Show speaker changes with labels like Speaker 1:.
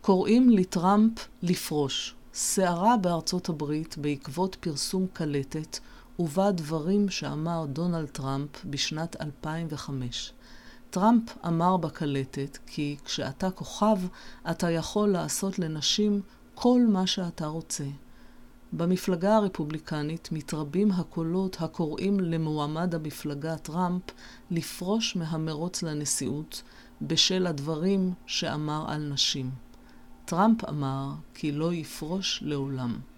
Speaker 1: קוראים לטראמפ לפרוש. סערה בארצות הברית בעקבות פרסום קלטת ובה דברים שאמר דונלד טראמפ בשנת 2005. טראמפ אמר בקלטת כי כשאתה כוכב אתה יכול לעשות לנשים כל מה שאתה רוצה. במפלגה הרפובליקנית מתרבים הקולות הקוראים למועמד המפלגה טראמפ לפרוש מהמרוץ לנשיאות בשל הדברים שאמר על נשים. טראמפ אמר כי לא יפרוש לעולם.